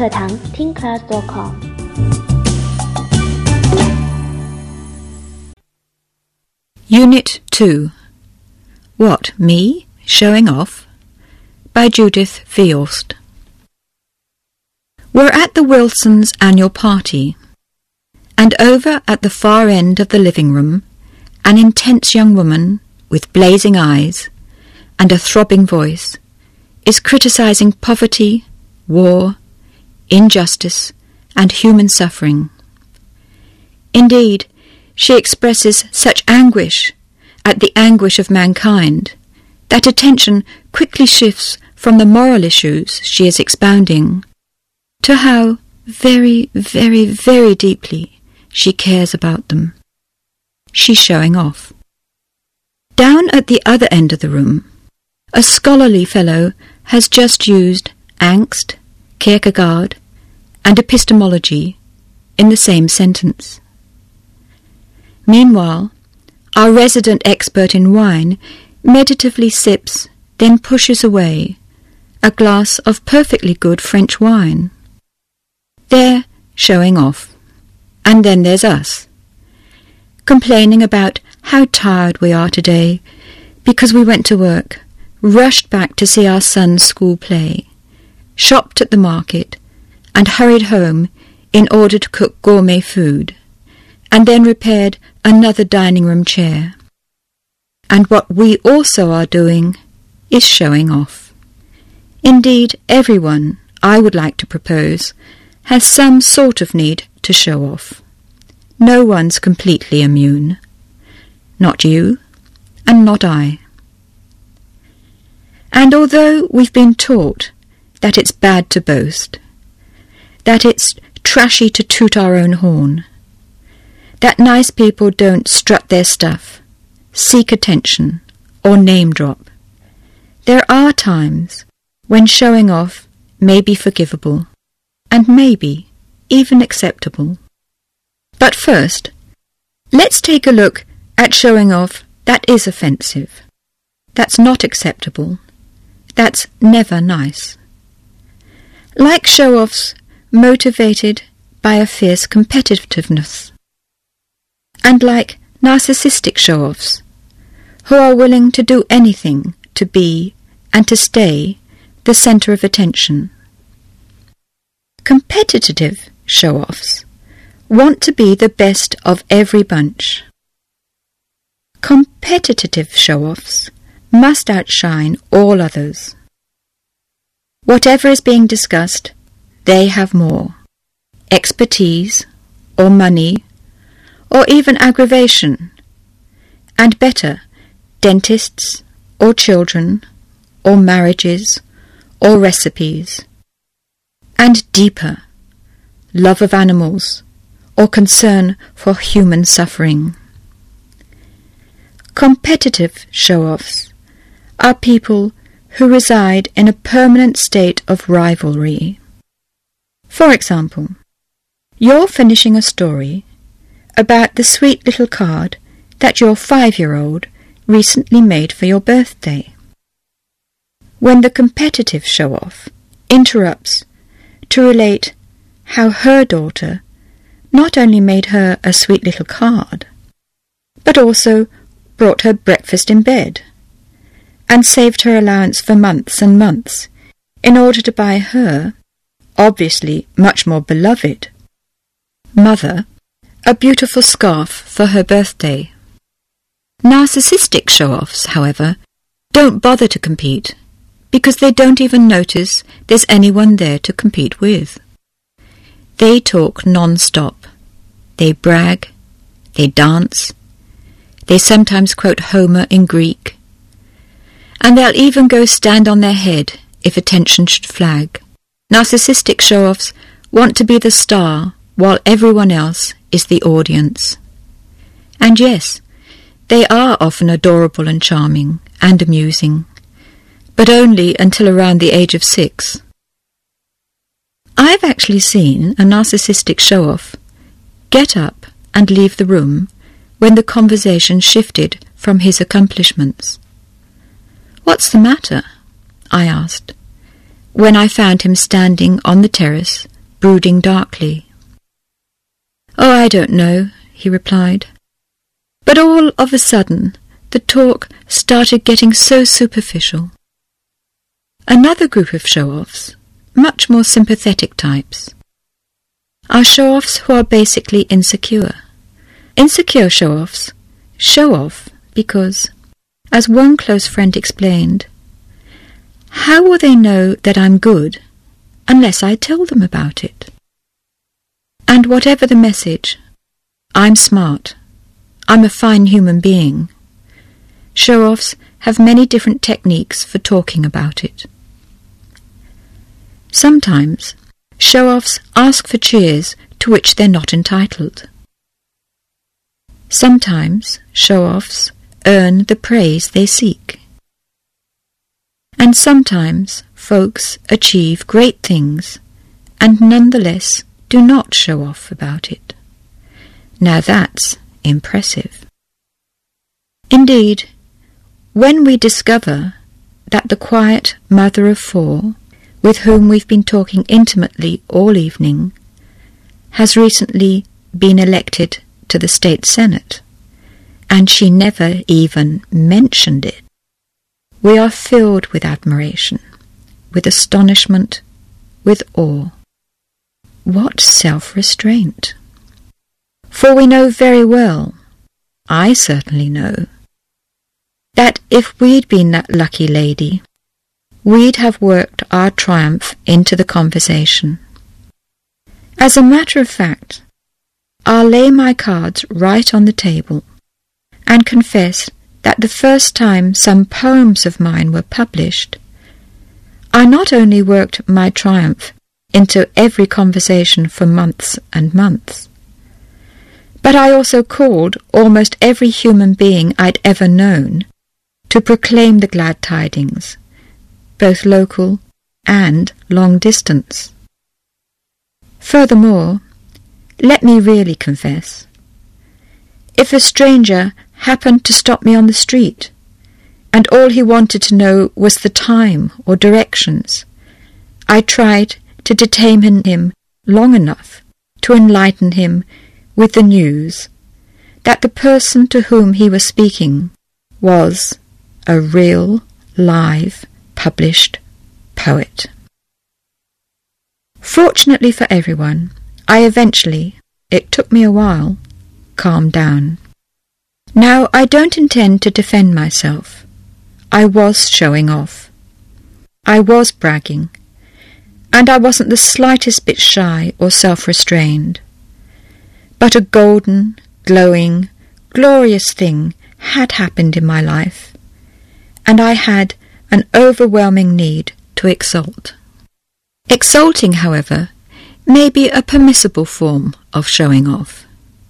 课堂听 class.com。 Unit 2. What, me? Showing off? By Judith Viorst. We're at the Wilsons' annual party, and over at the far end of the living room, an intense young woman with blazing eyes and a throbbing voice is criticising poverty, war, injustice, and human suffering. Indeed, she expresses such anguish at the anguish of mankind that attention quickly shifts from the moral issues she is expounding to how very, very, very deeply she cares about them. She's showing off. Down at the other end of the room, a scholarly fellow has just used angst, Kierkegaard, and epistemology in the same sentence. Meanwhile, our resident expert in wine meditatively sips, then pushes away, a glass of perfectly good French wine. They're showing off. And then there's us, complaining about how tired we are today because we went to work, rushed back to see our son's school play, shopped at the market, and hurried home in order to cook gourmet food, and then repaired another dining room chair. And what we also are doing is showing off. Indeed, everyone, I would like to propose, has some sort of need to show off. No one's completely immune. Not you, and not I. And although we've been taught that it's bad to boast, that it's trashy to toot our own horn, that nice people don't strut their stuff, seek attention, or name drop, there are times when showing off may be forgivable, and maybe even acceptable. But first, let's take a look at showing off that is offensive, that's not acceptable, that's never nice. Like show-offs motivated by a fierce competitiveness, and like narcissistic show-offs who are willing to do anything to be and to stay the centre of attention. Competitive show-offs want to be the best of every bunch. Competitive show-offs must outshine all others. Whatever is being discussed, they have more. Expertise, or money, or even aggravation. And better, dentists, or children, or marriages, or recipes. And deeper, love of animals, or concern for human suffering. Competitive show-offs are people who reside in a permanent state of rivalry. For example, you're finishing a story about the sweet little card that your 5-year-old recently made for your birthday. When the competitive show-off interrupts to relate how her daughter not only made her a sweet little card, but also brought her breakfast in bed, and saved her allowance for months and months in order to buy her, obviously much more beloved, mother, a beautiful scarf for her birthday. Narcissistic show-offs, however, don't bother to compete, because they don't even notice there's anyone there to compete with. They talk non-stop. They brag. They dance. They sometimes quote Homer in Greek. And they'll even go stand on their head if attention should flag. Narcissistic show-offs want to be the star while everyone else is the audience. And yes, they are often adorable and charming and amusing, but only until around the age of 6. I've actually seen a narcissistic show-off get up and leave the room when the conversation shifted from his accomplishments. "What's the matter?" I asked, when I found him standing on the terrace brooding darkly. "Oh, I don't know," he replied. But all of a sudden, the talk started getting so superficial. Another group of show-offs, much more sympathetic types, are show-offs who are basically insecure. Insecure show-offs show off because, as one close friend explained, how will they know that I'm good unless I tell them about it? And whatever the message, I'm smart, I'm a fine human being, show-offs have many different techniques for talking about it. Sometimes, show-offs ask for cheers to which they're not entitled. Sometimes, show-offs earn the praise they seek. And sometimes, folks achieve great things and nonetheless do not show off about it. Now that's impressive. Indeed, when we discover that the quiet mother of four, with whom we've been talking intimately all evening, has recently been elected to the state senate, and she never even mentioned it, we are filled with admiration, with astonishment, with awe. What self-restraint! For we know very well, I certainly know, that if we'd been that lucky lady, we'd have worked our triumph into the conversation. As a matter of fact, I'll lay my cards right on the table and confess that the first time some poems of mine were published, I not only worked my triumph into every conversation for months and months, but I also called almost every human being I'd ever known to proclaim the glad tidings, both local and long distance. Furthermore, let me really confess, if a stranger happened to stop me on the street, and all he wanted to know was the time or directions, I tried to detain him long enough to enlighten him with the news that the person to whom he was speaking was a real, live, published poet. Fortunately for everyone, I eventually, it took me a while, calmed down. Now, I don't intend to defend myself. I was showing off. I was bragging. And I wasn't the slightest bit shy or self-restrained. But a golden, glowing, glorious thing had happened in my life, and I had an overwhelming need to exult. Exulting, however, may be a permissible form of showing off.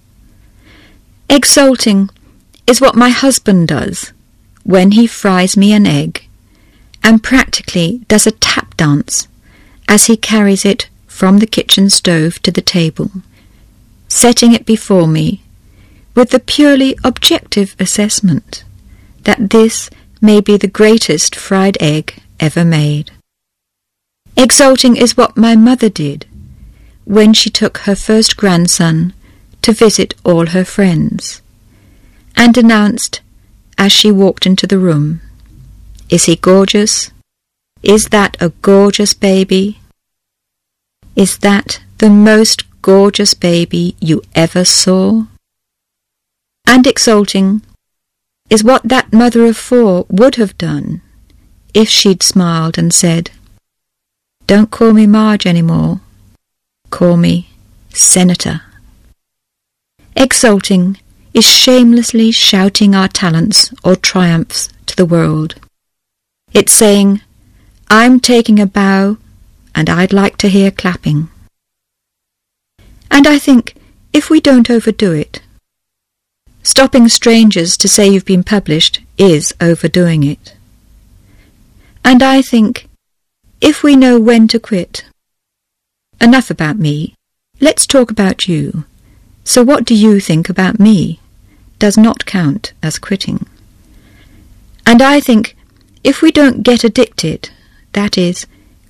Exulting is what my husband does when he fries me an egg and practically does a tap dance as he carries it from the kitchen stove to the table, setting it before me with the purely objective assessment that this may be the greatest fried egg ever made. Exulting is what my mother did when she took her first grandson to visit all her friends, and announced as she walked into the room, "Is he gorgeous? Is that a gorgeous baby? Is that the most gorgeous baby you ever saw?" And exulting is what that mother of four would have done if she'd smiled and said, "Don't call me Marge anymore. Call me Senator." Exulting is shamelessly shouting our talents or triumphs to the world. It's saying, "I'm taking a bow and I'd like to hear clapping." And I think if we don't overdo it, stopping strangers to say you've been published is overdoing it. And I think if we know when to quit. Enough about me. Let's talk about you. So what do you think about me does not count as quitting. And I think if we don't get addicted, that is,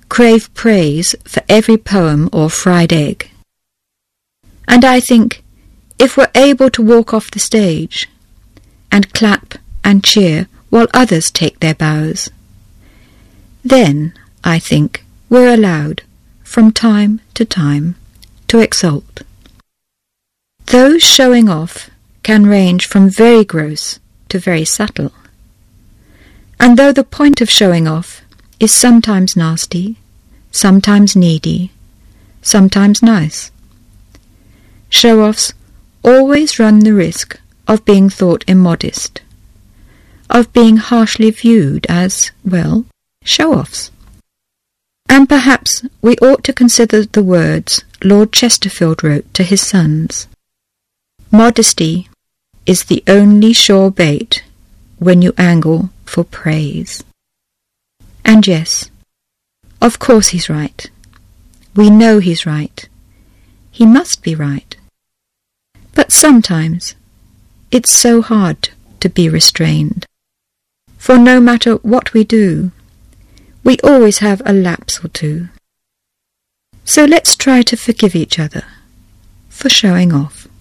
crave praise for every poem or fried egg. And I think, if we're able to walk off the stage and clap and cheer while others take their bows, then, I think, we're allowed, from time to time, to exult. Those showing off can range from very gross to very subtle. And though the point of showing off is sometimes nasty, sometimes needy, sometimes nice, show-offs always run the risk of being thought immodest, of being harshly viewed as, well, show-offs. And perhaps we ought to consider the words Lord Chesterfield wrote to his sons. Modesty is the only sure bait when you angle for praise. And yes, of course he's right. We know he's right. He must be right. But sometimes it's so hard to be restrained. For no matter what we do, we always have a lapse or two. So let's try to forgive each other for showing off.